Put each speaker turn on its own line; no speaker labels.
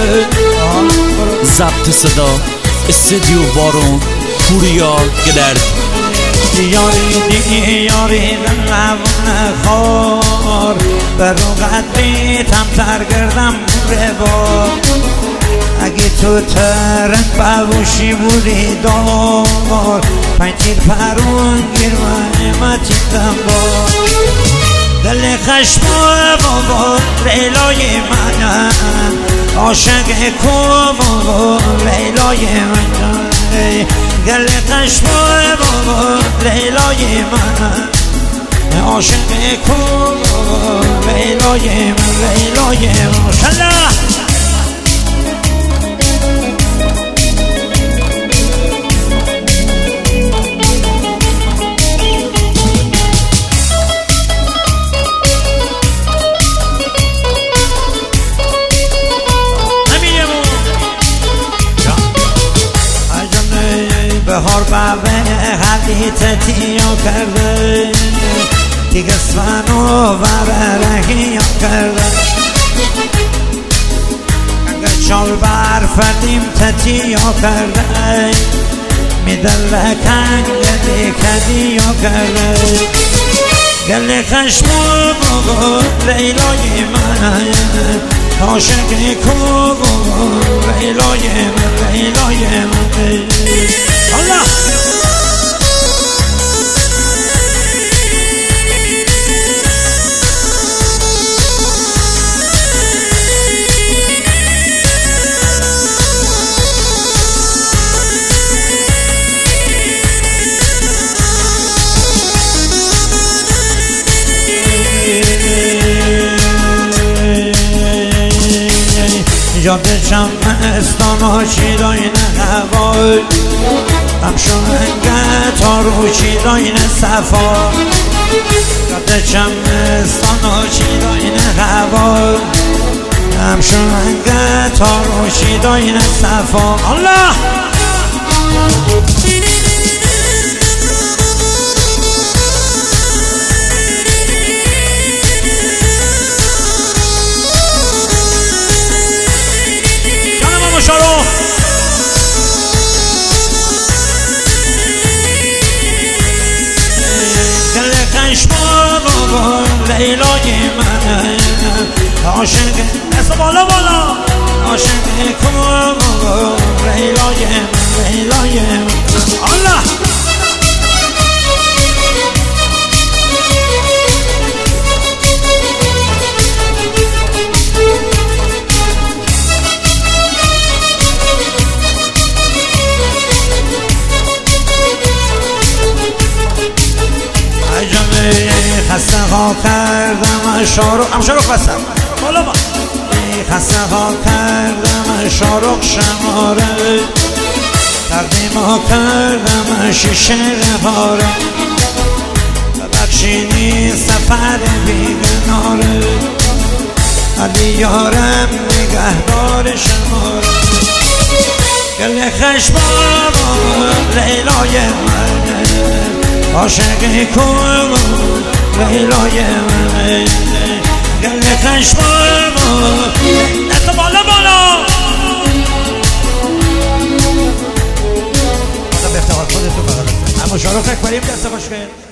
ضبط صدا استودیو بارون پوریا گلرد.
یاری دیگه یاری نمونه خور به رو قدری تمتر گردم بوره با اگه تو ترک بوشی بودی دار پنجیر پرون گیر و امتی دم با دل خشم بابا لیلای من عاشق بابا لیلای من دل خشم بابا لیلای من عاشق بابا لیلای من لیلای من شلا بهار بابه حقیقت تیو کرده دیگه سفنو بررهی کرده اگه چال برفدیم تتیو کرده میدل کنگ دیکدیو کرده گل خشمو بگو لیلای من عاشق کو لیلای من لیلای من الله جاده شمستان و شیراین هوای همشوننگه تارو شیراین صفا جاده شمستان و شیراین هوای همشوننگه تارو شیراین صفا الله لیلای من عاشق دست بالا بالا عاشق کن لیلای من لیلای من الله خسته ها کردم شارق بستم بالا با خسته ها کردم شارق شماره تقدیم ها کردم شیشه هاره ببخشینی سفر بیگناره علی یارم نگهدار شماره گل خشمام لیلای من عاشق کن لیلای من گل خشمام دست بالا بالا به افتخار خودتو بغل اما شارخ اکبریم دست خوش کن